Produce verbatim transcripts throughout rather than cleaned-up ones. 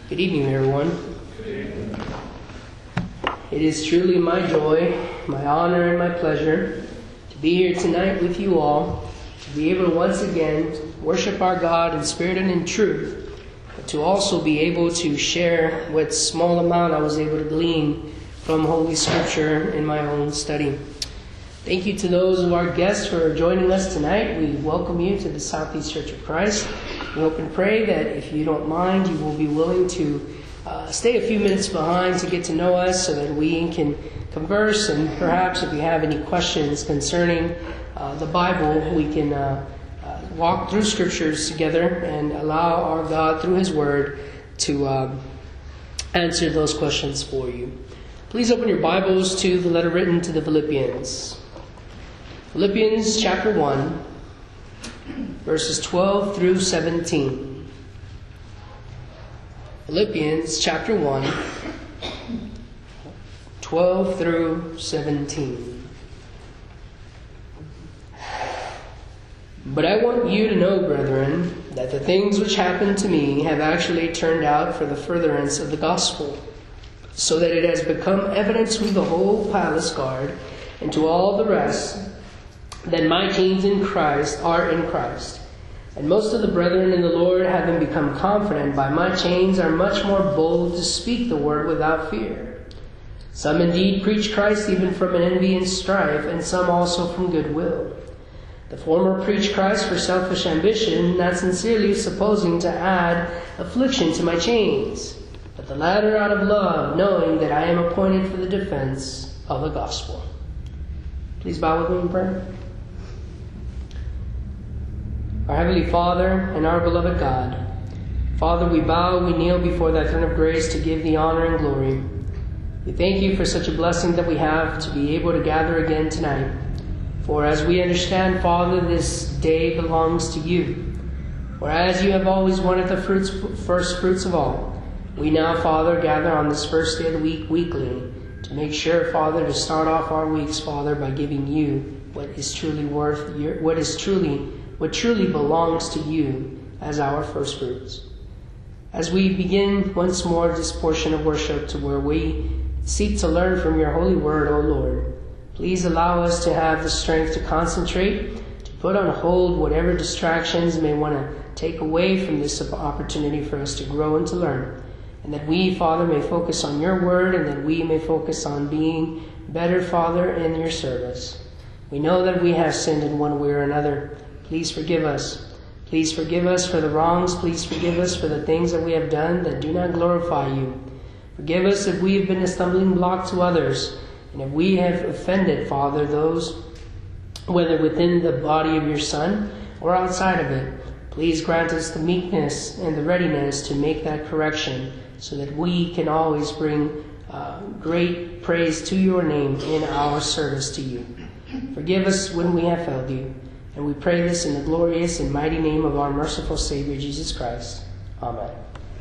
Good evening, everyone. It is truly my joy, my honor, and my pleasure to be here tonight with you all, to be able to once again worship our God in spirit and in truth, but to also be able to share what small amount I was able to glean from Holy Scripture in my own study. Thank you to those of our guests for joining us tonight. We welcome you to the Southeast Church of Christ. We hope and pray that if you don't mind, you will be willing to uh, stay a few minutes behind to get to know us so that we can converse, and perhaps if you have any questions concerning uh, the Bible, we can uh, uh, walk through Scriptures together and allow our God through His Word to uh, answer those questions for you. Please open your Bibles to the letter written to the Philippians. Philippians chapter one. Verses twelve through seventeen. Philippians chapter one, twelve through seventeen. But I want you to know, brethren, that the things which happened to me have actually turned out for the furtherance of the gospel, so that it has become evident to the whole palace guard and to all the rest that my chains in Christ are in Christ. And most of the brethren in the Lord, having become confident by my chains, are much more bold to speak the word without fear. Some indeed preach Christ even from an envy and strife, and some also from goodwill. The former preach Christ for selfish ambition, not sincerely supposing to add affliction to my chains, but the latter out of love, knowing that I am appointed for the defense of the gospel. Please bow with me in prayer. Our Heavenly Father and our beloved God, Father, we bow, we kneel before thy throne of grace to give thee honor and glory. We thank you for such a blessing that we have to be able to gather again tonight. For as we understand, Father, this day belongs to you. For as you have always wanted the fruits, first fruits of all, we now, Father, gather on this first day of the week weekly to make sure, Father, to start off our weeks, Father, by giving you what is truly worth, your, what is truly what truly belongs to you as our first fruits. As we begin once more this portion of worship to where we seek to learn from your holy word, O Lord, please allow us to have the strength to concentrate, to put on hold whatever distractions may want to take away from this opportunity for us to grow and to learn, and that we, Father, may focus on your word, and that we may focus on being better, Father, in your service. We know that we have sinned in one way or another. Please forgive us. Please forgive us for the wrongs. Please forgive us for the things that we have done that do not glorify you. Forgive us if we have been a stumbling block to others, and if we have offended, Father, those, whether within the body of your Son or outside of it. Please grant us the meekness and the readiness to make that correction so that we can always bring uh, great praise to your name in our service to you. Forgive us when we have failed you. And we pray this in the glorious and mighty name of our merciful Savior, Jesus Christ. Amen.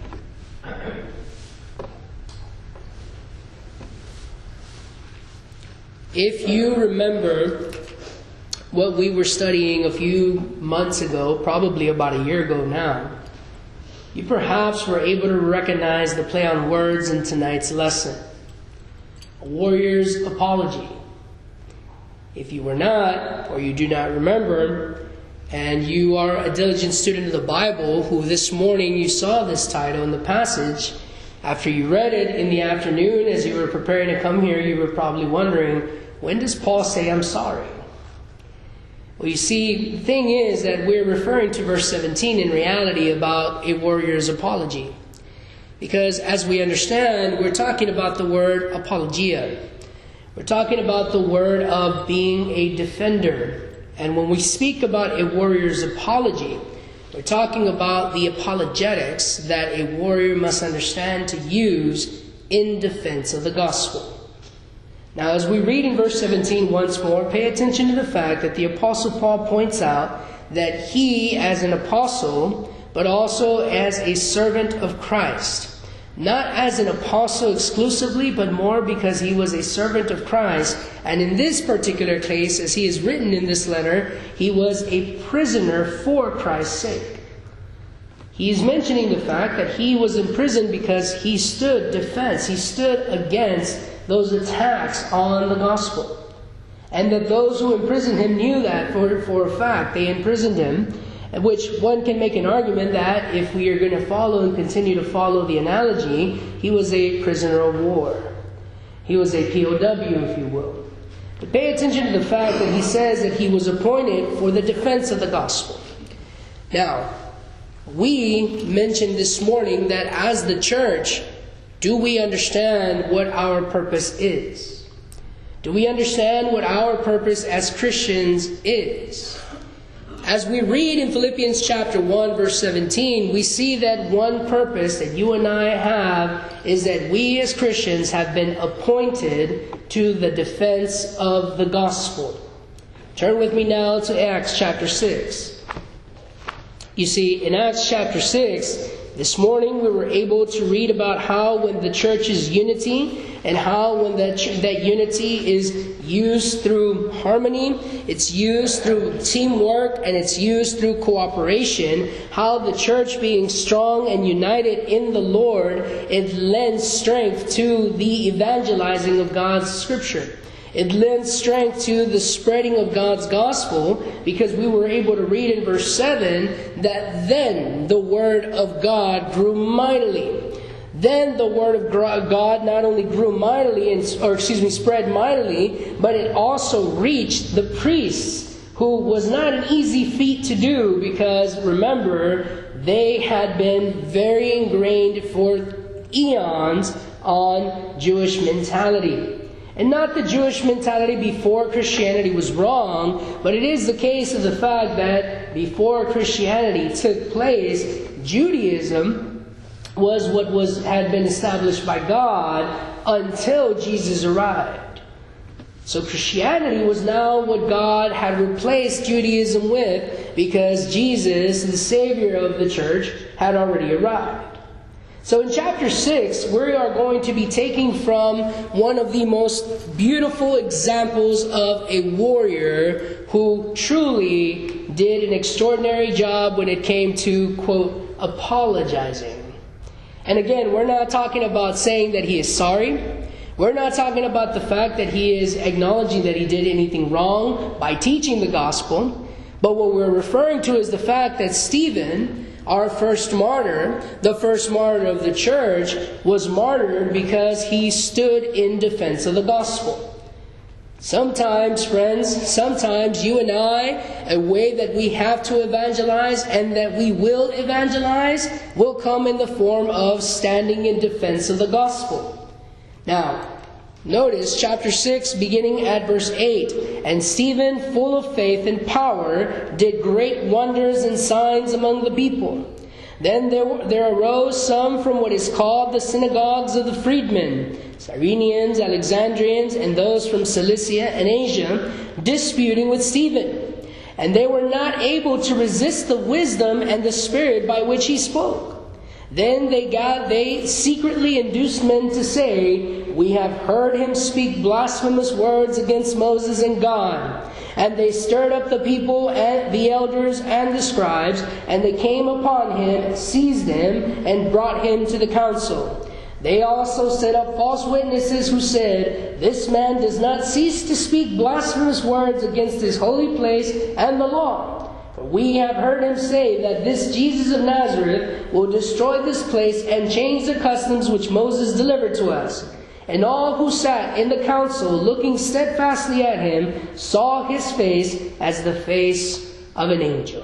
If you remember what we were studying a few months ago, probably about a year ago now, you perhaps were able to recognize the play on words in tonight's lesson. A warrior's apology. If you were not, or you do not remember, and you are a diligent student of the Bible, who this morning you saw this title in the passage, after you read it in the afternoon as you were preparing to come here, you were probably wondering, when does Paul say, I'm sorry? Well, you see, the thing is that we're referring to verse seventeen in reality about a warrior's apology. Because as we understand, we're talking about the word apologia. We're talking about the word of being a defender. And when we speak about a warrior's apology, we're talking about the apologetics that a warrior must understand to use in defense of the gospel. Now, as we read in verse seventeen once more, pay attention to the fact that the Apostle Paul points out that he, as an apostle, but also as a servant of Christ, not as an apostle exclusively, but more because he was a servant of Christ. And in this particular case, as he is written in this letter, he was a prisoner for Christ's sake. He's mentioning the fact that he was imprisoned because he stood defense. He stood against those attacks on the gospel. And that those who imprisoned him knew that for, for a fact. They imprisoned him, which one can make an argument that if we are going to follow and continue to follow the analogy, he was a prisoner of war. He was a P O W, if you will. But pay attention to the fact that he says that he was appointed for the defense of the gospel. Now, we mentioned this morning that as the church, do we understand what our purpose is? Do we understand what our purpose as Christians is? As we read in Philippians chapter one, verse seventeen, we see that one purpose that you and I have is that we as Christians have been appointed to the defense of the gospel. Turn with me now to Acts chapter six. You see, in Acts chapter six, this morning we were able to read about how when the church's unity and how when that, that unity is used through harmony, it's used through teamwork, and it's used through cooperation, how the church being strong and united in the Lord, it lends strength to the evangelizing of God's scripture. It lends strength to the spreading of God's gospel, because we were able to read in verse seven that then the word of God grew mightily. Then the word of God not only grew mightily, and, or excuse me, spread mightily, but it also reached the priests, who was not an easy feat to do, because remember, they had been very ingrained for eons on Jewish mentality. And not the Jewish mentality before Christianity was wrong, but it is the case of the fact that before Christianity took place, Judaism was what was had been established by God until Jesus arrived. So Christianity was now what God had replaced Judaism with, because Jesus, the Savior of the church, had already arrived. So in chapter six, we are going to be taking from one of the most beautiful examples of a warrior who truly did an extraordinary job when it came to, quote, apologizing. And again, we're not talking about saying that he is sorry. We're not talking about the fact that he is acknowledging that he did anything wrong by teaching the gospel. But what we're referring to is the fact that Stephen, our first martyr, the first martyr of the church, was martyred because he stood in defense of the gospel. Sometimes, friends, sometimes you and I, a way that we have to evangelize and that we will evangelize will come in the form of standing in defense of the gospel. Now, notice chapter six, beginning at verse eight. And Stephen, full of faith and power, did great wonders and signs among the people. Then there, there arose some from what is called the synagogues of the freedmen, Cyrenians, Alexandrians, and those from Cilicia and Asia, disputing with Stephen. And they were not able to resist the wisdom and the spirit by which he spoke. Then they got they secretly induced men to say, "We have heard him speak blasphemous words against Moses and God." And they stirred up the people and the elders and the scribes, and they came upon him, seized him, and brought him to the council. They also set up false witnesses who said, "This man does not cease to speak blasphemous words against this holy place and the law. For we have heard him say that this Jesus of Nazareth will destroy this place and change the customs which Moses delivered to us." And all who sat in the council, looking steadfastly at him, saw his face as the face of an angel.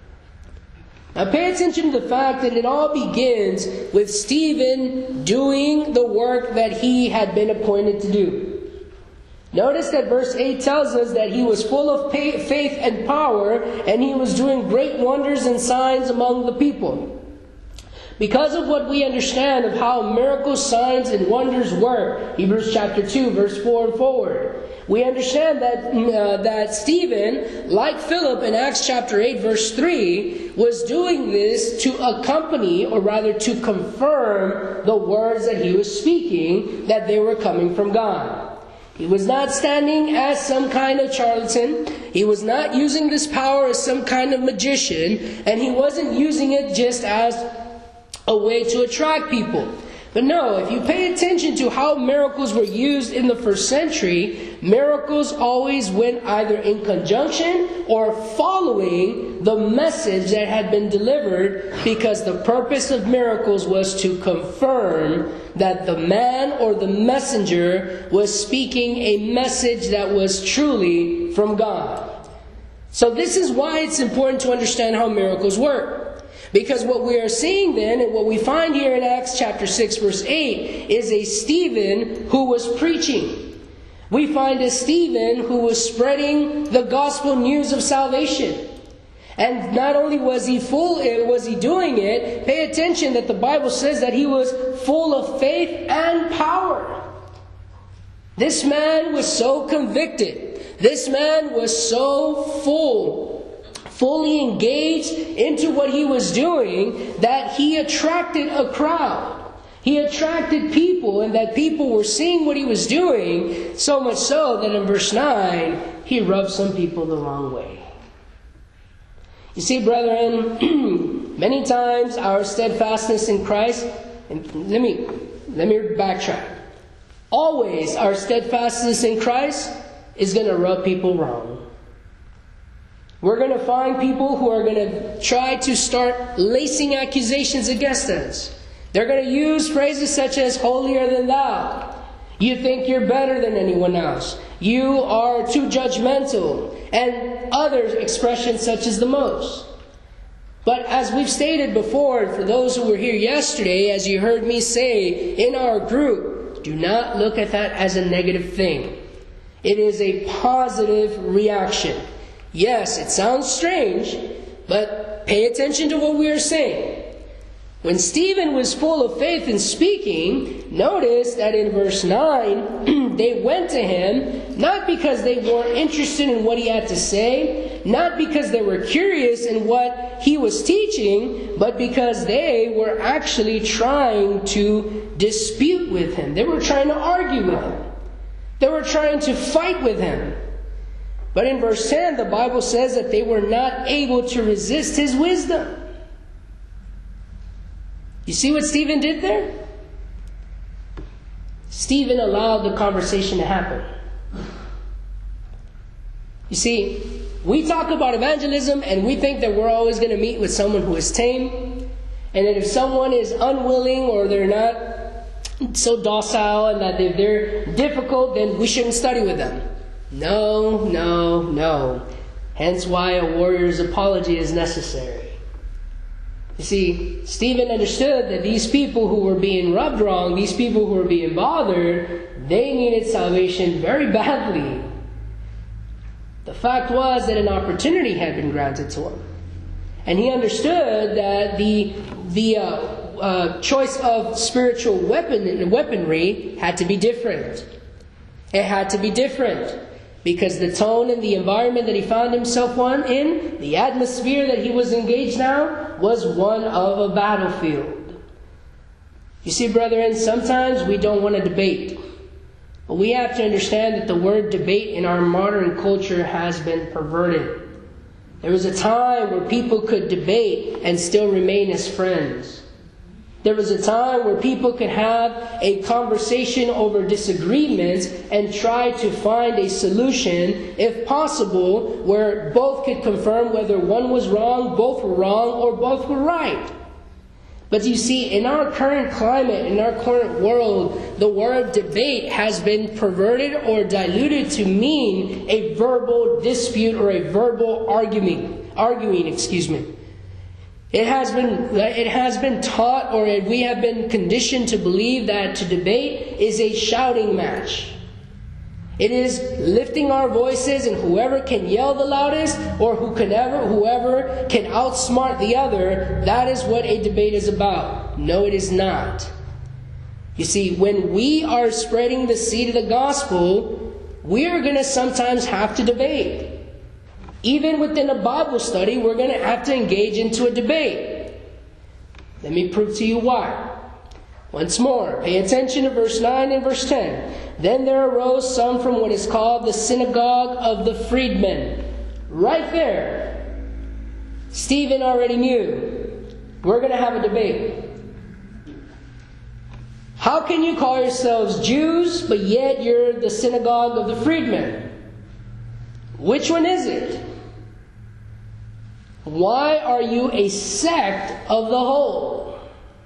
Now pay attention to the fact that it all begins with Stephen doing the work that he had been appointed to do. Notice that verse eight tells us that he was full of faith and power, and he was doing great wonders and signs among the people. Because of what we understand of how miracles, signs, and wonders work, Hebrews chapter two, verse four and forward, we understand that uh, that Stephen, like Philip in Acts chapter eight, verse three, was doing this to accompany, or rather to confirm, the words that he was speaking, that they were coming from God. He was not standing as some kind of charlatan. He was not using this power as some kind of magician. And he wasn't using it just as a way to attract people. But no, if you pay attention to how miracles were used in the first century, miracles always went either in conjunction or following the message that had been delivered, because the purpose of miracles was to confirm that the man or the messenger was speaking a message that was truly from God. So this is why it's important to understand how miracles work. Because what we are seeing then, and what we find here in Acts chapter six verse eight, is a Stephen who was preaching. We find a Stephen who was spreading the gospel news of salvation. And not only was he full, was he doing it, pay attention that the Bible says that he was full of faith and power. This man was so convicted. This man was so full, fully engaged into what he was doing, that he attracted a crowd. He attracted people, and that people were seeing what he was doing, so much so that in verse nine, he rubbed some people the wrong way. You see, brethren, many times our steadfastness in Christ, and let me, let me backtrack. Always our steadfastness in Christ is going to rub people wrong. We're going to find people who are going to try to start lacing accusations against us. They're going to use phrases such as holier than thou. You think you're better than anyone else. You are too judgmental. And other expressions such as the most. But as we've stated before, for those who were here yesterday, as you heard me say in our group, do not look at that as a negative thing. It is a positive reaction. Yes, it sounds strange, but pay attention to what we are saying. When Stephen was full of faith in speaking, notice that in verse nine, they went to him, not because they weren't interested in what he had to say, not because they were curious in what he was teaching, but because they were actually trying to dispute with him. They were trying to argue with him. They were trying to fight with him. But in verse ten, the Bible says that they were not able to resist his wisdom. You see what Stephen did there? Stephen allowed the conversation to happen. You see, we talk about evangelism and we think that we're always going to meet with someone who is tame, and that if someone is unwilling or they're not so docile and that if they're difficult, then we shouldn't study with them. No, no, no. Hence why a warrior's apology is necessary. You see, Stephen understood that these people who were being rubbed wrong, these people who were being bothered, they needed salvation very badly. The fact was that an opportunity had been granted to him. And he understood that the, the uh, uh, choice of spiritual weapon, weaponry had to be different. It had to be different. Because the tone and the environment that he found himself in, the atmosphere that he was engaged now, was one of a battlefield. You see, brethren, sometimes we don't want to debate. But we have to understand that the word debate in our modern culture has been perverted. There was a time where people could debate and still remain as friends. There was a time where people could have a conversation over disagreements and try to find a solution, if possible, where both could confirm whether one was wrong, both were wrong, or both were right. But you see, in our current climate, in our current world, the word debate has been perverted or diluted to mean a verbal dispute or a verbal arguing, arguing, excuse me. It has been it has been taught, or we have been conditioned to believe that to debate is a shouting match. It is lifting our voices, and whoever can yell the loudest, or who can ever, whoever can outsmart the other, that is what a debate is about. No, it is not. You see, when we are spreading the seed of the gospel, we are going to sometimes have to debate. Even within a Bible study, we're going to have to engage into a debate. Let me prove to you why. Once more, pay attention to verse nine and verse ten. Then there arose some from what is called the synagogue of the freedmen. Right there. Stephen already knew. We're going to have a debate. How can you call yourselves Jews, but yet you're the synagogue of the freedmen? Which one is it? Why are you a sect of the whole?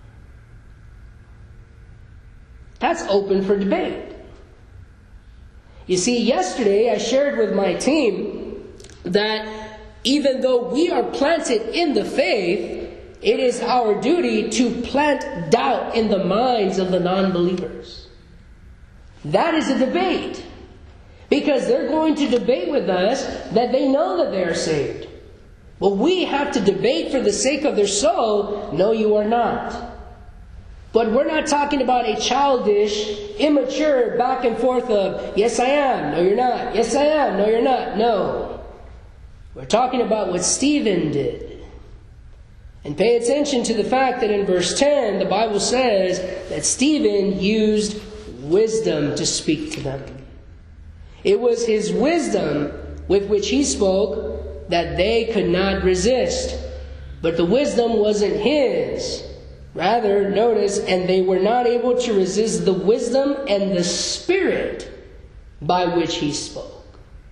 That's open for debate. You see, yesterday I shared with my team that even though we are planted in the faith, it is our duty to plant doubt in the minds of the non-believers. That is a debate. Because they're going to debate with us that they know that they are saved. Well, we have to debate for the sake of their soul. No, you are not. But we're not talking about a childish, immature back and forth of, yes I am, no you're not, yes I am, no you're not. No. We're talking about what Stephen did. And pay attention to the fact that in verse ten, the Bible says that Stephen used wisdom to speak to them. It was his wisdom with which he spoke that they could not resist. But the wisdom wasn't his. Rather, notice, and they were not able to resist the wisdom and the spirit by which he spoke.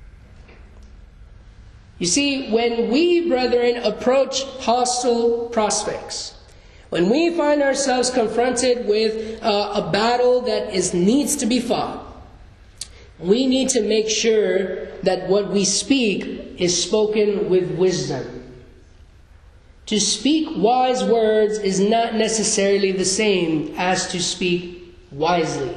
You see, when we, brethren, approach hostile prospects, when we find ourselves confronted with uh, a battle that is needs to be fought, we need to make sure that what we speak is spoken with wisdom. To speak wise words is not necessarily the same as to speak wisely.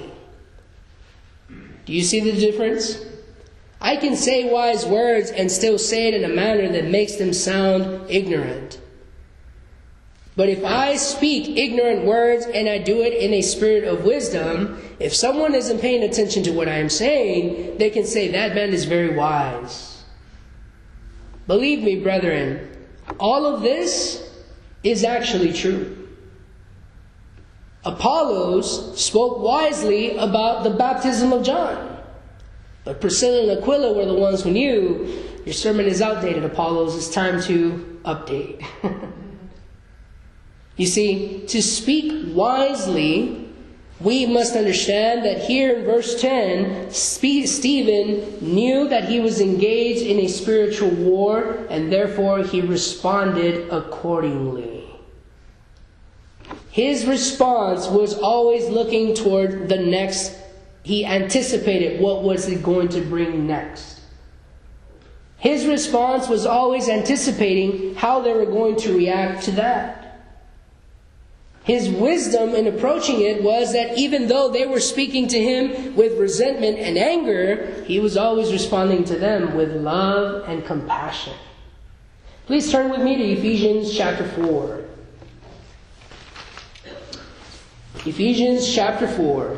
Do you see the difference? I can say wise words and still say it in a manner that makes them sound ignorant. But if I speak ignorant words and I do it in a spirit of wisdom, if someone isn't paying attention to what I am saying, they can say, that man is very wise. Believe me, brethren, all of this is actually true. Apollos spoke wisely about the baptism of John. But Priscilla and Aquila were the ones who knew, your sermon is outdated, Apollos. It's time to update. You see, to speak wisely, we must understand that here in verse ten, Stephen knew that he was engaged in a spiritual war, and therefore he responded accordingly. His response was always looking toward the next. He anticipated what was it going to bring next. His response was always anticipating how they were going to react to that. His wisdom in approaching it was that even though they were speaking to him with resentment and anger, he was always responding to them with love and compassion. Please turn with me to Ephesians chapter four. Ephesians chapter four.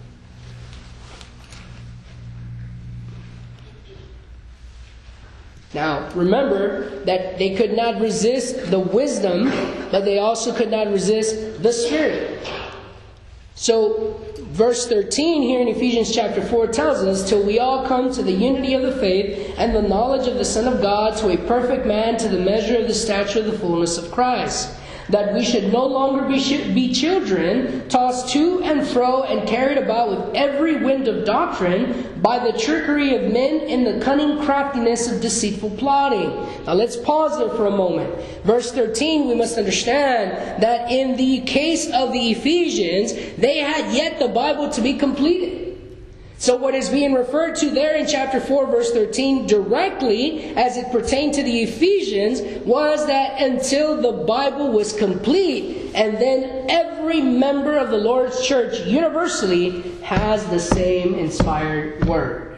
Now, remember that they could not resist the wisdom, but they also could not resist the Spirit. So, verse thirteen here in Ephesians chapter four tells us, till we all come to the unity of the faith and the knowledge of the Son of God, to a perfect man, to the measure of the stature of the fullness of Christ. That we should no longer be, be children, tossed to and fro and carried about with every wind of doctrine by the trickery of men in the cunning craftiness of deceitful plotting. Now let's pause there for a moment. Verse thirteen, we must understand that in the case of the Ephesians, they had yet the Bible to be completed. So what is being referred to there in chapter four, verse thirteen, directly as it pertained to the Ephesians, was that until the Bible was complete, and then every member of the Lord's church universally has the same inspired word.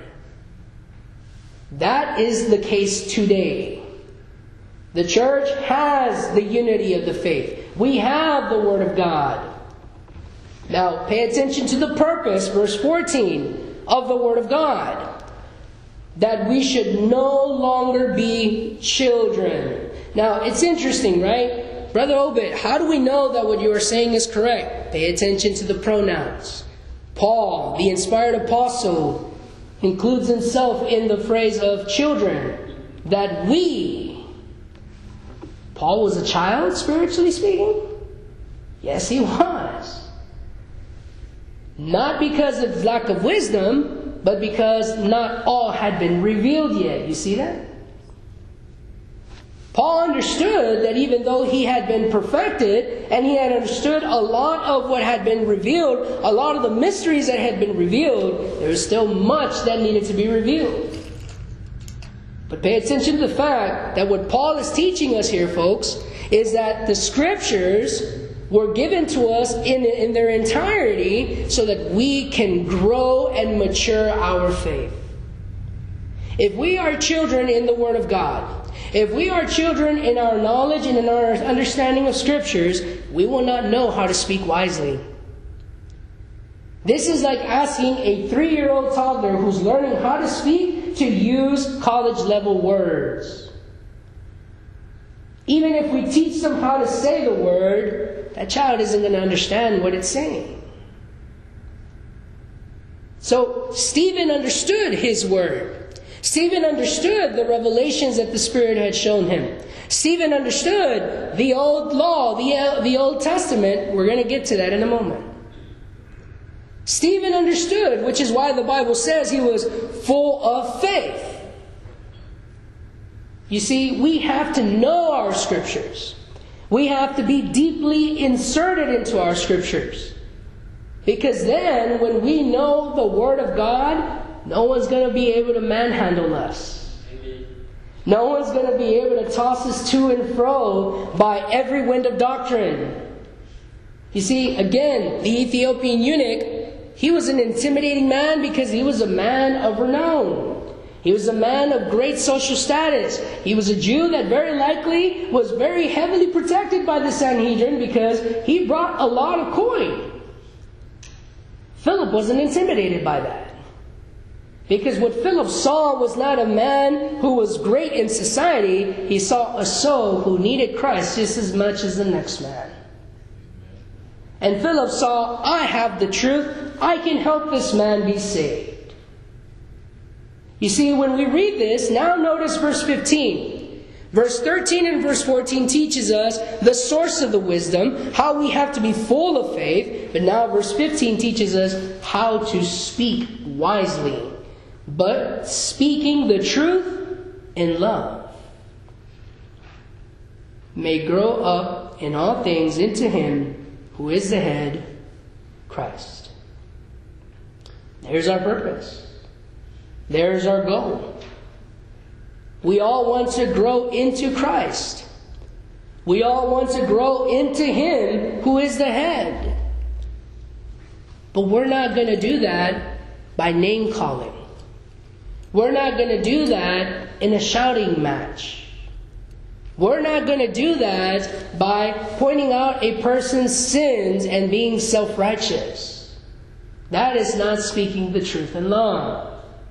That is the case today. The church has the unity of the faith. We have the Word of God. Now, pay attention to the purpose, verse fourteen. Of the Word of God, that we should no longer be children. Now, it's interesting, right? Brother Obed, how do we know that what you are saying is correct? Pay attention to the pronouns. Paul, the inspired apostle, includes himself in the phrase of children, that we. Paul was a child, spiritually speaking? Yes, he was. Not because of lack of wisdom, but because not all had been revealed yet. You see that? Paul understood that even though he had been perfected and he had understood a lot of what had been revealed, a lot of the mysteries that had been revealed, there was still much that needed to be revealed. But pay attention to the fact that what Paul is teaching us here, folks, is that the Scriptures were given to us in, in their entirety so that we can grow and mature our faith. If we are children in the Word of God, if we are children in our knowledge and in our understanding of Scriptures, we will not know how to speak wisely. This is like asking a three-year-old toddler who's learning how to speak to use college-level words. Even if we teach them how to say the word, that child isn't going to understand what it's saying. So Stephen understood his word. Stephen understood the revelations that the Spirit had shown him. Stephen understood the old law, the, the Old Testament. We're going to get to that in a moment. Stephen understood, which is why the Bible says he was full of faith. You see, we have to know our Scriptures. We have to be deeply inserted into our Scriptures. Because then, when we know the Word of God, no one's going to be able to manhandle us. Amen. No one's going to be able to toss us to and fro by every wind of doctrine. You see, again, the Ethiopian eunuch, he was an intimidating man because he was a man of renown. He was a man of great social status. He was a Jew that very likely was very heavily protected by the Sanhedrin because he brought a lot of coin. Philip wasn't intimidated by that. Because what Philip saw was not a man who was great in society. He saw a soul who needed Christ just as much as the next man. And Philip saw, I have the truth. I can help this man be saved. You see, when we read this, now notice verse fifteen. Verse thirteen and verse fourteen teaches us the source of the wisdom, how we have to be full of faith. But now verse fifteen teaches us how to speak wisely, but speaking the truth in love, may grow up in all things into Him who is the head, Christ. There's our purpose. There's our goal. We all want to grow into Christ. We all want to grow into Him who is the head. But we're not going to do that by name calling. We're not going to do that in a shouting match. We're not going to do that by pointing out a person's sins and being self-righteous. That is not speaking the truth in love.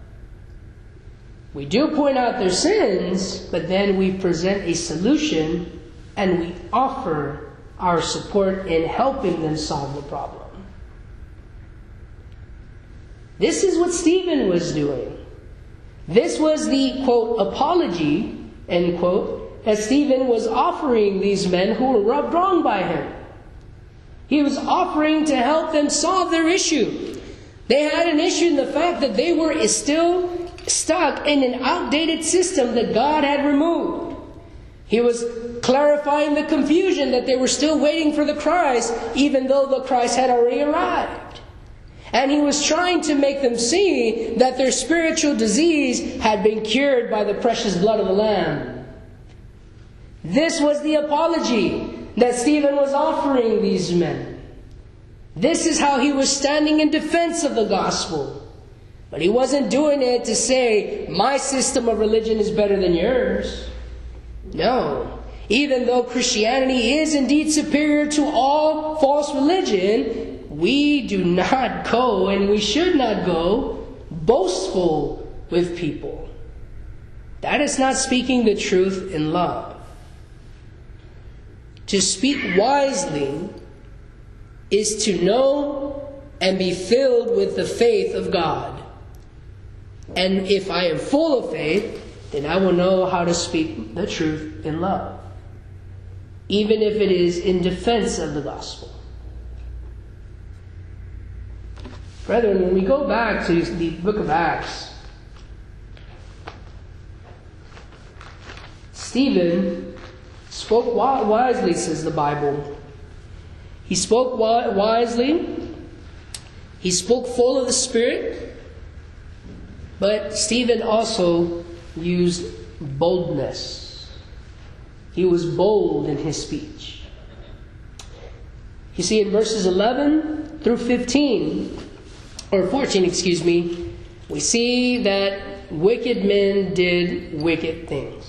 We do point out their sins, but then we present a solution and we offer our support in helping them solve the problem. This is what Stephen was doing. This was the, quote, apology, end quote, that Stephen was offering these men who were rubbed wrong by him. He was offering to help them solve their issue. They had an issue in the fact that they were still stuck in an outdated system that God had removed. He was clarifying the confusion that they were still waiting for the Christ, even though the Christ had already arrived. And he was trying to make them see that their spiritual disease had been cured by the precious blood of the Lamb. This was the apology that Stephen was offering these men. This is how he was standing in defense of the gospel. But he wasn't doing it to say, my system of religion is better than yours. No. Even though Christianity is indeed superior to all false religion, we do not go, and we should not go, boastful with people. That is not speaking the truth in love. To speak wisely is to know and be filled with the faith of God. And if I am full of faith, then I will know how to speak the truth in love, even if it is in defense of the gospel. Brethren, when we go back to the book of Acts, Stephen spoke wisely, says the Bible. He spoke wisely. He spoke full of the Spirit. But Stephen also used boldness. He was bold in his speech. You see, in verses eleven through fifteen, or fourteen, excuse me, we see that wicked men did wicked things.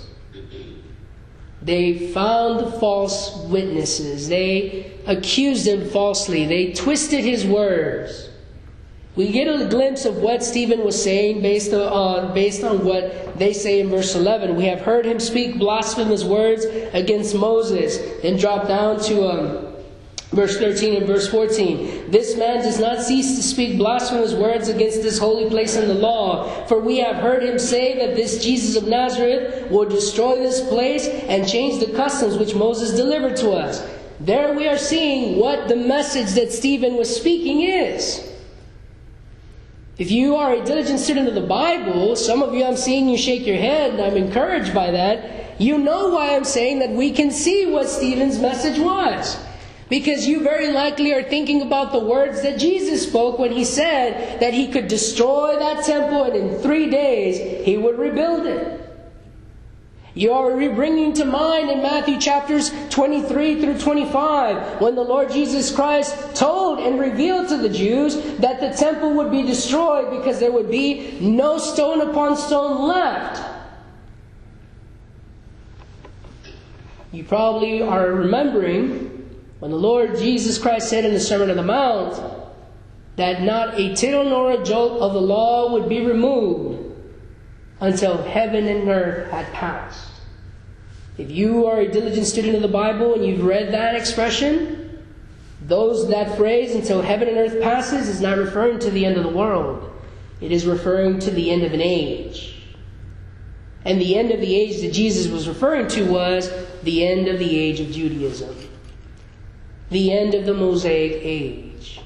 They found false witnesses. They accused him falsely. They twisted his words. We get a glimpse of what Stephen was saying based on, based on what they say in verse eleven. We have heard him speak blasphemous words against Moses. Then drop down to um, verse thirteen and verse fourteen. This man does not cease to speak blasphemous words against this holy place and the law. For we have heard him say that this Jesus of Nazareth will destroy this place and change the customs which Moses delivered to us. There we are seeing what the message that Stephen was speaking is. If you are a diligent student of the Bible, some of you I'm seeing you shake your head, and I'm encouraged by that. You know why I'm saying that we can see what Stephen's message was. Because you very likely are thinking about the words that Jesus spoke when he said that he could destroy that temple and in three days he would rebuild it. You are bringing to mind in Matthew chapters twenty-three through twenty-five when the Lord Jesus Christ told and revealed to the Jews that the temple would be destroyed because there would be no stone upon stone left. You probably are remembering when the Lord Jesus Christ said in the Sermon on the Mount that not a tittle nor a jot of the law would be removed until heaven and earth had passed. If you are a diligent student of the Bible and you've read that expression, those that phrase, until heaven and earth passes, is not referring to the end of the world. It is referring to the end of an age. And the end of the age that Jesus was referring to was the end of the age of Judaism. The end of the Mosaic age.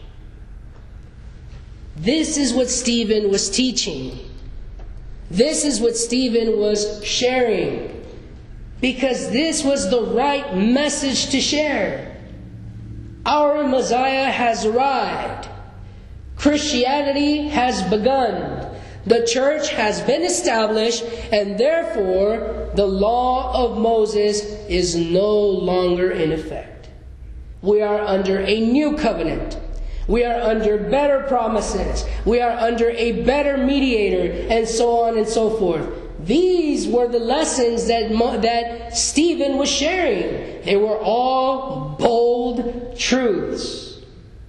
This is what Stephen was teaching. This is what Stephen was sharing. Because this was the right message to share. Our Messiah has arrived. Christianity has begun. The church has been established, and therefore the law of Moses is no longer in effect. We are under a new covenant. We are under better promises. We are under a better mediator, and so on and so forth. These were the lessons that, that Stephen was sharing. They were all bold truths.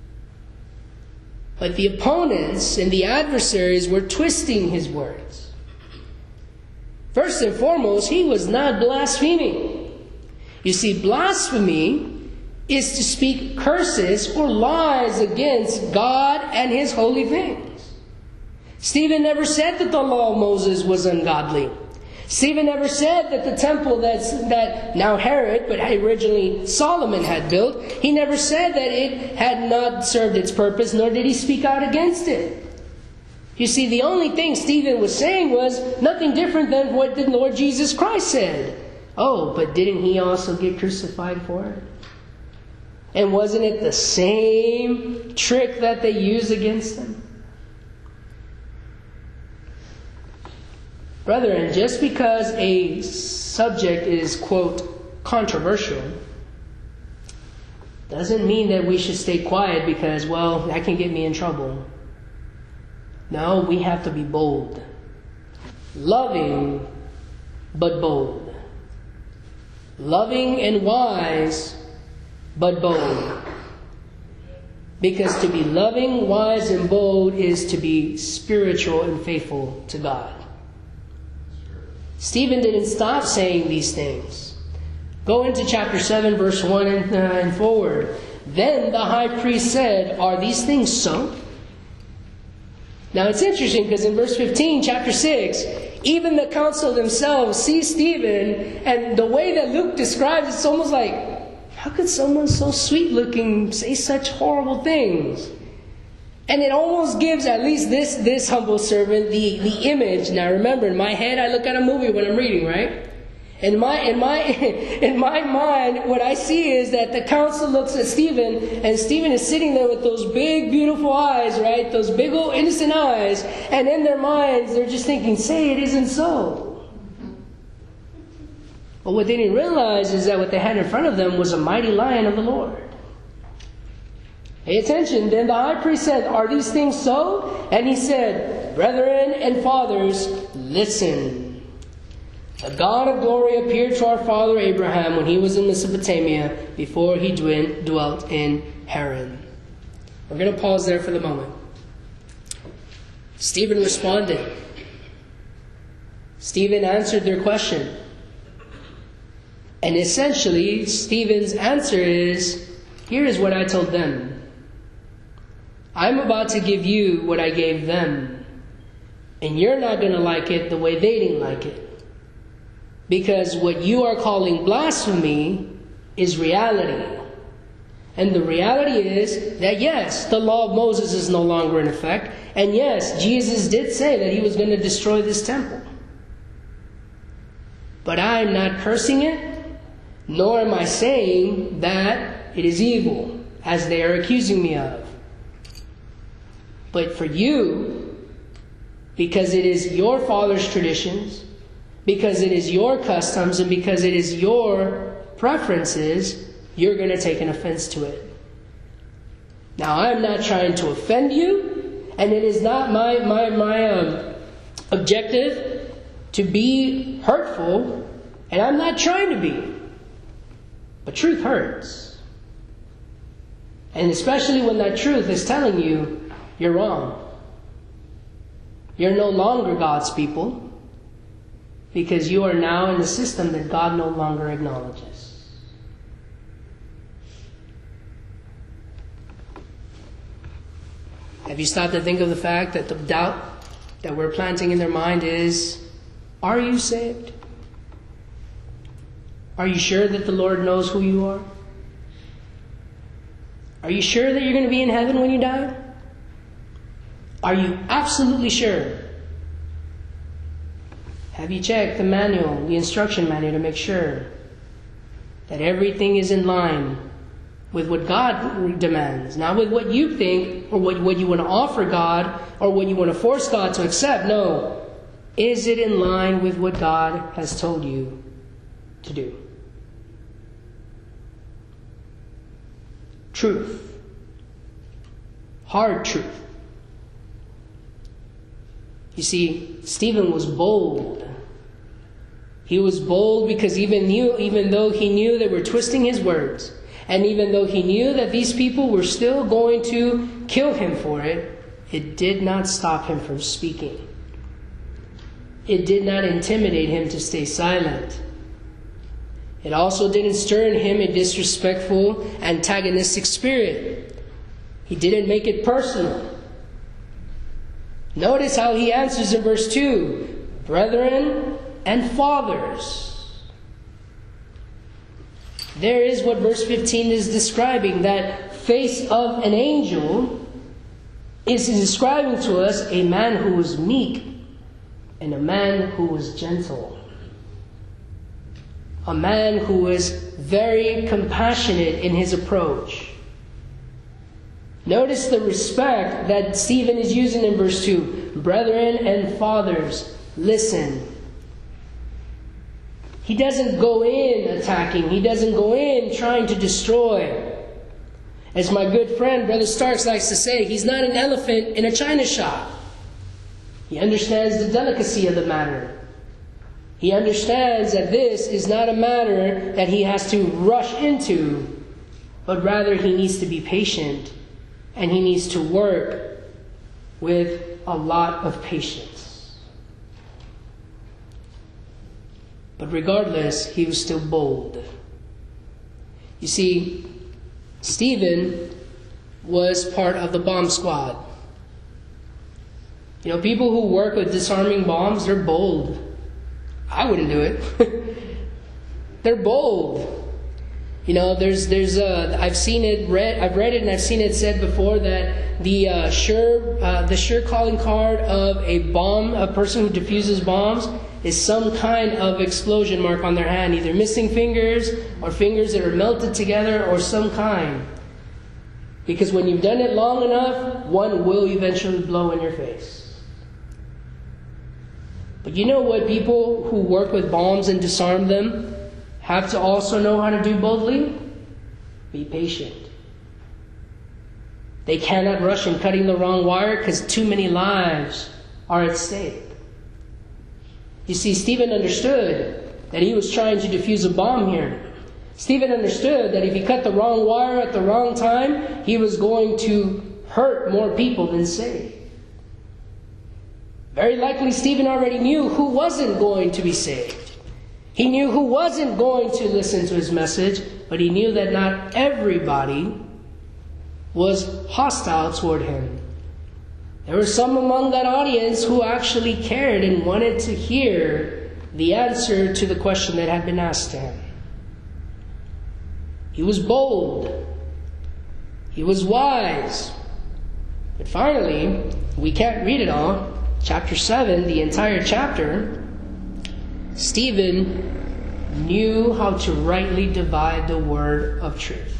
But the opponents and the adversaries were twisting his words. First and foremost, he was not blaspheming. You see, blasphemy is to speak curses or lies against God and His holy things. Stephen never said that the law of Moses was ungodly. Stephen never said that the temple that's, that now Herod, but originally Solomon had built, he never said that it had not served its purpose, nor did he speak out against it. You see, the only thing Stephen was saying was nothing different than what the Lord Jesus Christ said. Oh, but didn't He also get crucified for it? And wasn't it the same trick that they used against Him? Brethren, just because a subject is, quote, controversial, doesn't mean that we should stay quiet because, well, that can get me in trouble. No, we have to be bold. Loving, but bold. Loving and wise, but bold. Because to be loving, wise, and bold is to be spiritual and faithful to God. Stephen didn't stop saying these things. Go into chapter seven, verse one and, uh, and forward. Then the high priest said, "Are these things so?" Now it's interesting because in verse fifteen, chapter six, even the council themselves see Stephen, and the way that Luke describes it, it's almost like, how could someone so sweet looking say such horrible things? And it almost gives at least this, this humble servant the, the image. Now remember, in my head, I look at a movie when I'm reading, right? In my, in my, in my mind, what I see is that the council looks at Stephen, and Stephen is sitting there with those big, beautiful eyes, right? Those big old innocent eyes. And in their minds, they're just thinking, say it isn't so. But what they didn't realize is that what they had in front of them was a mighty lion of the Lord. Pay attention. Then the high priest said, "Are these things so?" And he said, "Brethren and fathers, listen. The God of glory appeared to our father Abraham when he was in Mesopotamia, before he dwelt in Haran." We're going to pause there for the moment. Stephen responded. Stephen answered their question. And essentially, Stephen's answer is, here is what I told them. I'm about to give you what I gave them. And you're not going to like it the way they didn't like it. Because what you are calling blasphemy is reality. And the reality is that yes, the law of Moses is no longer in effect. And yes, Jesus did say that he was going to destroy this temple. But I am not cursing it, nor am I saying that it is evil, as they are accusing me of. But for you, because it is your father's traditions, because it is your customs, and because it is your preferences, you're going to take an offense to it. Now, I'm not trying to offend you, and it is not my my my um, objective to be hurtful, and I'm not trying to be. But truth hurts. And especially when that truth is telling you you're wrong. You're no longer God's people. Because you are now in a system that God no longer acknowledges. Have you stopped to think of the fact that the doubt that we're planting in their mind is, are you saved? Are you sure that the Lord knows who you are? Are you sure that you're going to be in heaven when you die? Are you absolutely sure? Have you checked the manual, the instruction manual, to make sure that everything is in line with what God demands, not with what you think or what, what you want to offer God or what you want to force God to accept? No. Is it in line with what God has told you to do? Truth. Hard truth. You see, Stephen was bold. He was bold because even knew, even though he knew they were twisting his words, and even though he knew that these people were still going to kill him for it, it did not stop him from speaking. It did not intimidate him to stay silent. It also didn't stir in him a disrespectful, antagonistic spirit. He didn't make it personal. Notice how he answers in verse two. Brethren and fathers. There is what verse fifteen is describing. That face of an angel is describing to us a man who was meek and a man who was gentle. A man who was very compassionate in his approach. Notice the respect that Stephen is using in verse two. Brethren and fathers, listen. He doesn't go in attacking. He doesn't go in trying to destroy. As my good friend, Brother Starks, likes to say, he's not an elephant in a china shop. He understands the delicacy of the matter. He understands that this is not a matter that he has to rush into, but rather he needs to be patient. And he needs to work with a lot of patience. But regardless, he was still bold. You see, Stephen was part of the bomb squad. You know, people who work with disarming bombs, they're bold. I wouldn't do it. They're bold. You know, there's, there's, uh, I've seen it, read, I've read it, and I've seen it said before that the uh, sure, uh, the sure calling card of a bomb, a person who defuses bombs, is some kind of explosion mark on their hand, either missing fingers or fingers that are melted together or some kind. Because when you've done it long enough, one will eventually blow in your face. But you know what people who work with bombs and disarm them have to also know how to do boldly? Be patient. They cannot rush in cutting the wrong wire because too many lives are at stake. You see, Stephen understood that he was trying to defuse a bomb here. Stephen understood that if he cut the wrong wire at the wrong time, he was going to hurt more people than save. Very likely Stephen already knew who wasn't going to be saved. He knew who wasn't going to listen to his message, but he knew that not everybody was hostile toward him. There were some among that audience who actually cared and wanted to hear the answer to the question that had been asked to him. He was bold. He was wise. But finally, we can't read it all. Chapter seven, the entire chapter, Stephen knew how to rightly divide the word of truth.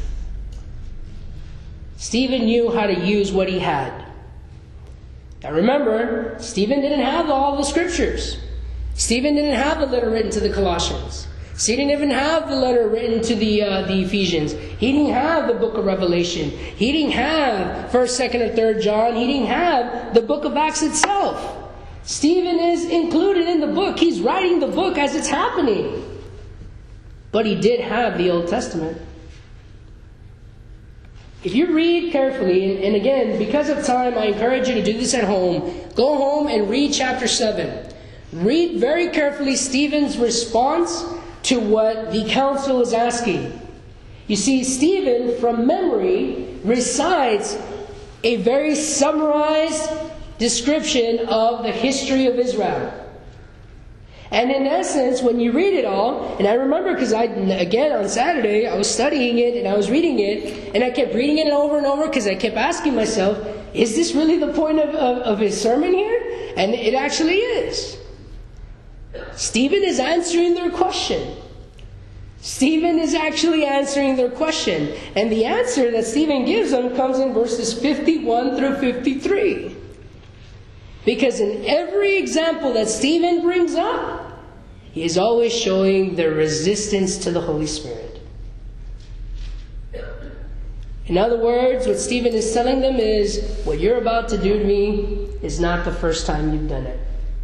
Stephen knew how to use what he had. Now remember, Stephen didn't have all the scriptures. Stephen didn't have the letter written to the Colossians. Stephen didn't even have the letter written to the uh, the Ephesians. He didn't have the book of Revelation. He didn't have first, second, or third John. He didn't have the book of Acts itself. Stephen is included in the book. He's writing the book as it's happening. But he did have the Old Testament. If you read carefully, and, and again, because of time, I encourage you to do this at home. Go home and read chapter seven. Read very carefully Stephen's response to what the council is asking. You see, Stephen, from memory, recites a very summarized description of the history of Israel. And in essence, when you read it all, and I remember because I, again, on Saturday, I was studying it and I was reading it, and I kept reading it over and over because I kept asking myself, is this really the point of, of, of his sermon here? And it actually is. Stephen is answering their question. Stephen is actually answering their question. And the answer that Stephen gives them comes in verses fifty-one through fifty-three. Because in every example that Stephen brings up, he is always showing their resistance to the Holy Spirit. In other words, what Stephen is telling them is, what you're about to do to me is not the first time you've done it.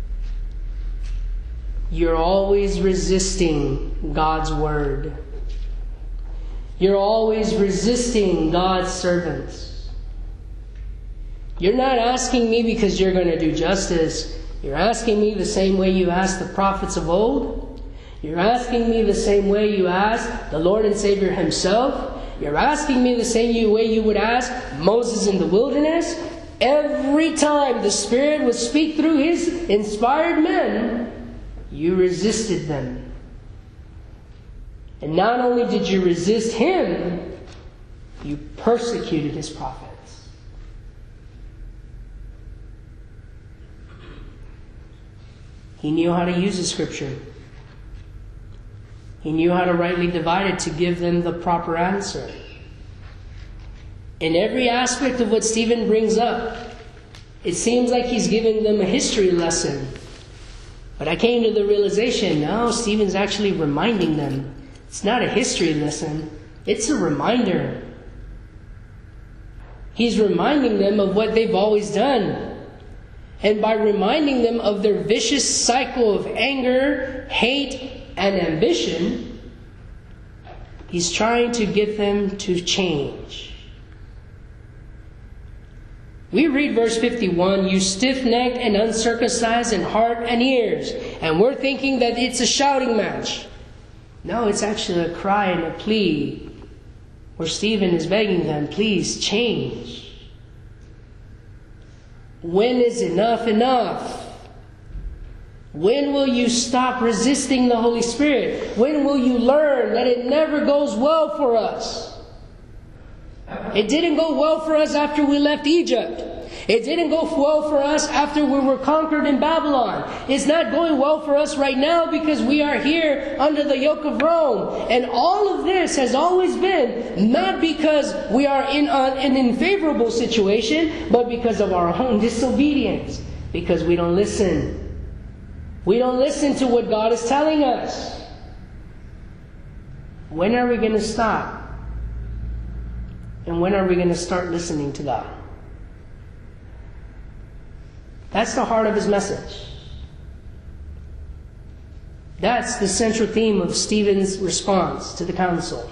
You're always resisting God's word. You're always resisting God's servants. You're not asking me because you're going to do justice. You're asking me the same way you asked the prophets of old. You're asking me the same way you asked the Lord and Savior himself. You're asking me the same way you would ask Moses in the wilderness. Every time the Spirit would speak through his inspired men, you resisted them. And not only did you resist him, you persecuted his prophets. He knew how to use the scripture. He knew how to rightly divide it to give them the proper answer. In every aspect of what Stephen brings up, it seems like he's giving them a history lesson. But I came to the realization, no, Stephen's actually reminding them. It's not a history lesson. It's a reminder. He's reminding them of what they've always done. And by reminding them of their vicious cycle of anger, hate, and ambition, he's trying to get them to change. We read verse fifty-one, you stiff-necked and uncircumcised in heart and ears. And we're thinking that it's a shouting match. No, it's actually a cry and a plea where Stephen is begging them, please change. When is enough enough? When will you stop resisting the Holy Spirit? When will you learn that it never goes well for us? It didn't go well for us after we left Egypt. It didn't go well for us after we were conquered in Babylon. It's not going well for us right now because we are here under the yoke of Rome. And all of this has always been not because we are in a, an unfavorable situation, but because of our own disobedience. Because we don't listen. We don't listen to what God is telling us. When are we going to stop? And when are we going to start listening to God? That's the heart of his message. That's the central theme of Stephen's response to the council.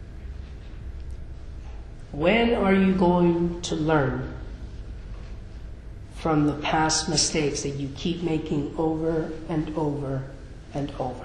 When are you going to learn from the past mistakes that you keep making over and over and over?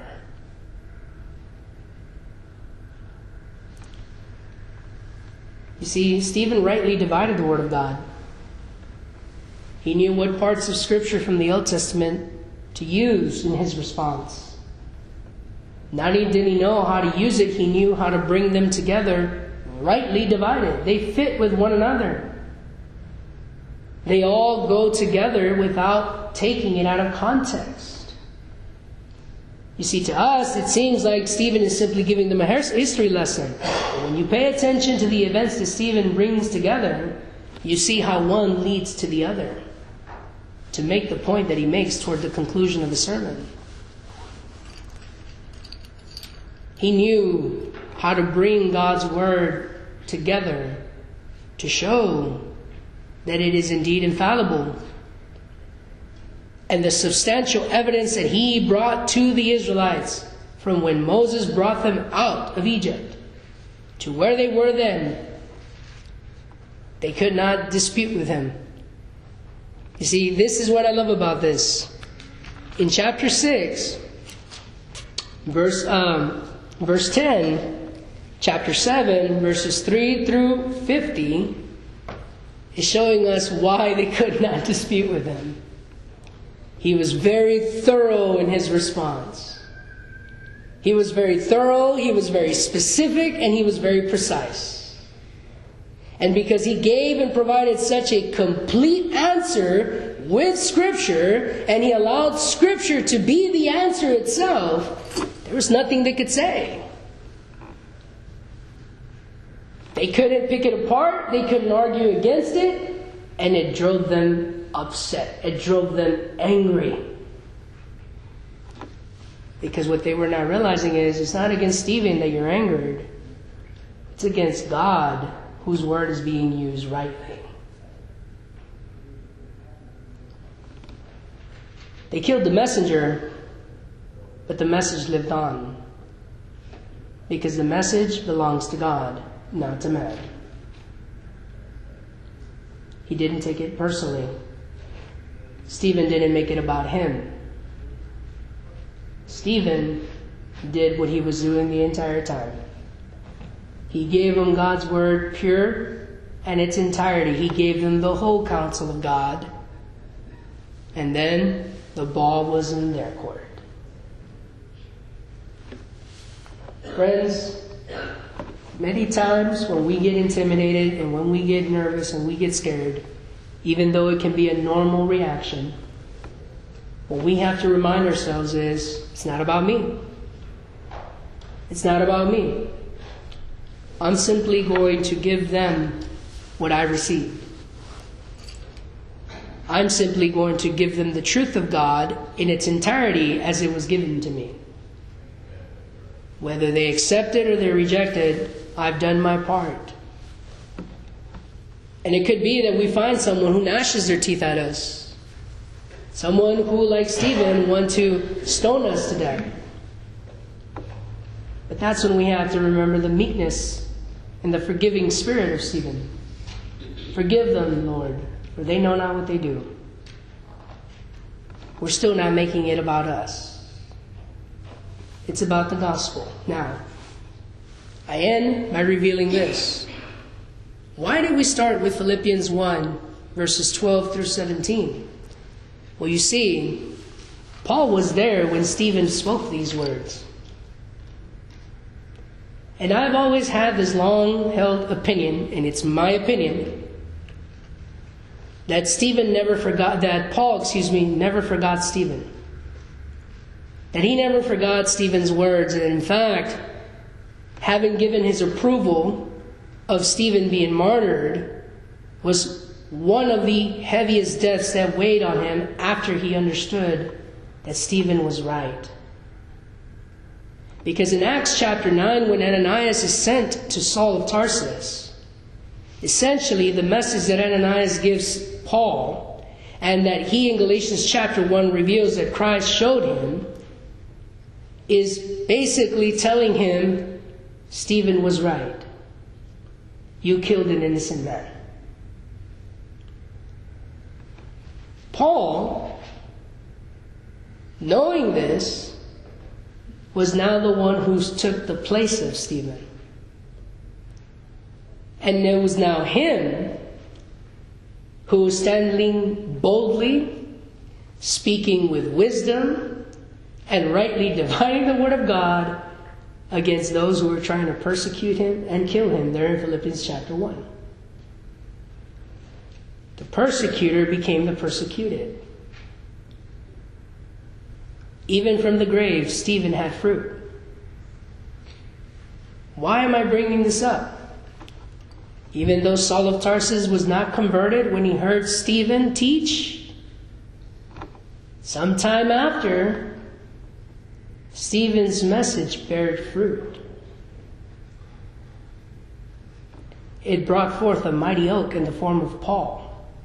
You see, Stephen rightly divided the Word of God. He knew what parts of Scripture from the Old Testament to use in his response. Not only did he know how to use it, he knew how to bring them together, rightly divided. They fit with one another. They all go together without taking it out of context. You see, to us, it seems like Stephen is simply giving them a history lesson. But when you pay attention to the events that Stephen brings together, you see how one leads to the other, to make the point that he makes toward the conclusion of the sermon. He knew how to bring God's Word together to show that it is indeed infallible. And the substantial evidence that he brought to the Israelites from when Moses brought them out of Egypt to where they were then, they could not dispute with him. You see, this is what I love about this. In chapter six, verse um, verse ten, chapter seven, verses three through fifty, is showing us why they could not dispute with him. He was very thorough in his response. He was very thorough, he was very specific, and he was very precise. And because he gave and provided such a complete answer with Scripture, and he allowed Scripture to be the answer itself, there was nothing they could say. They couldn't pick it apart, they couldn't argue against it, and it drove them upset. It drove them angry. Because what they were not realizing is, it's not against Stephen that you're angered. It's against God, whose word is being used rightly. They killed the messenger, but the message lived on. Because the message belongs to God, not to man. He didn't take it personally. Stephen didn't make it about him. Stephen did what he was doing the entire time. He gave them God's word pure and its entirety. He gave them the whole counsel of God. And then the ball was in their court. Friends, many times when we get intimidated and when we get nervous and we get scared, even though it can be a normal reaction, what we have to remind ourselves is, it's not about me. It's not about me. I'm simply going to give them what I received. I'm simply going to give them the truth of God in its entirety as it was given to me. Whether they accept it or they reject it, I've done my part. And it could be that we find someone who gnashes their teeth at us. Someone who, like Stephen, want to stone us to death. But that's when we have to remember the meekness and the forgiving spirit of Stephen. Forgive them, Lord, for they know not what they do. We're still not making it about us. It's about the gospel. Now, I end by revealing this. Why did we start with Philippians one, verses twelve through seventeen? Well, you see, Paul was there when Stephen spoke these words. And I've always had this long-held opinion, and it's my opinion, that Stephen never forgot, that Paul, excuse me, never forgot Stephen. That he never forgot Stephen's words, and in fact, having given his approval of Stephen being martyred, was one of the heaviest deaths that weighed on him after he understood that Stephen was right. Because in Acts chapter nine, when Ananias is sent to Saul of Tarsus, essentially the message that Ananias gives Paul, and that he in Galatians chapter one reveals that Christ showed him, is basically telling him, Stephen was right. You killed an innocent man. Paul, knowing this, was now the one who took the place of Stephen. And it was now him who was standing boldly, speaking with wisdom, and rightly dividing the word of God against those who were trying to persecute him and kill him there in Philippians chapter one. The persecutor became the persecuted. Even from the grave, Stephen had fruit. Why am I bringing this up? Even though Saul of Tarsus was not converted when he heard Stephen teach, sometime after, Stephen's message bared fruit. It brought forth a mighty oak in the form of Paul.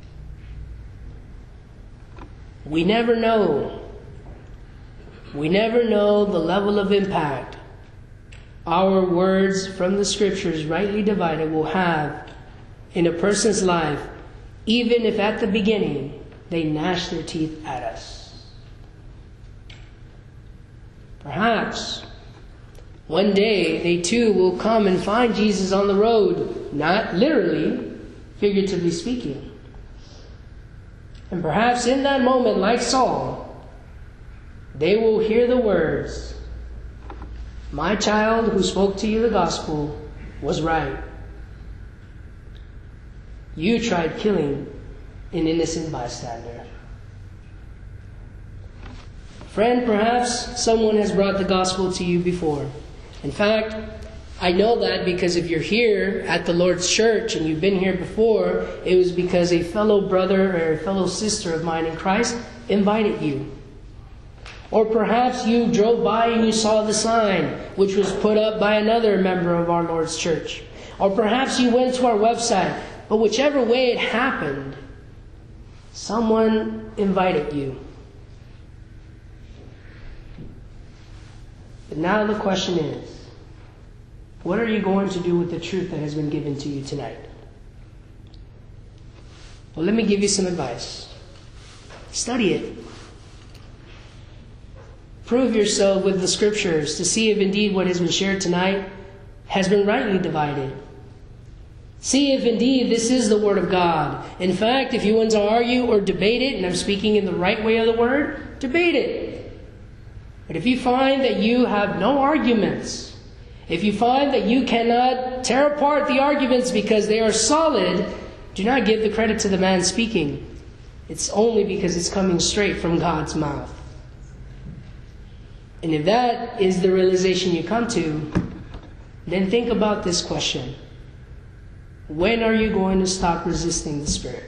We never know. We never know the level of impact our words from the Scriptures, rightly divided, will have in a person's life, even if at the beginning they gnash their teeth at us. Perhaps one day they too will come and find Jesus on the road, not literally, figuratively speaking. And perhaps in that moment, like Saul, they will hear the words, my child who spoke to you the gospel was right. You tried killing an innocent bystander. Friend, perhaps someone has brought the gospel to you before. In fact, I know that because if you're here at the Lord's church and you've been here before, it was because a fellow brother or a fellow sister of mine in Christ invited you. Or perhaps you drove by and you saw the sign, which was put up by another member of our Lord's church. Or perhaps you went to our website. But whichever way it happened, someone invited you. But now the question is, what are you going to do with the truth that has been given to you tonight? Well, let me give you some advice. Study it. Prove yourself with the Scriptures to see if indeed what has been shared tonight has been rightly divided. See if indeed this is the Word of God. In fact, if you want to argue or debate it, and I'm speaking in the right way of the word, debate it. But if you find that you have no arguments, if you find that you cannot tear apart the arguments because they are solid, do not give the credit to the man speaking. It's only because it's coming straight from God's mouth. And if that is the realization you come to, then think about this question. When are you going to stop resisting the Spirit?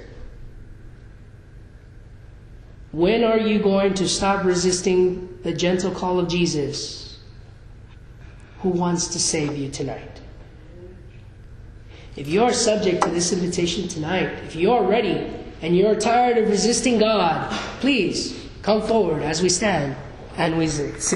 When are you going to stop resisting the gentle call of Jesus, who wants to save you tonight? If you are subject to this invitation tonight, if you are ready and you are tired of resisting God, please come forward as we stand and we sing.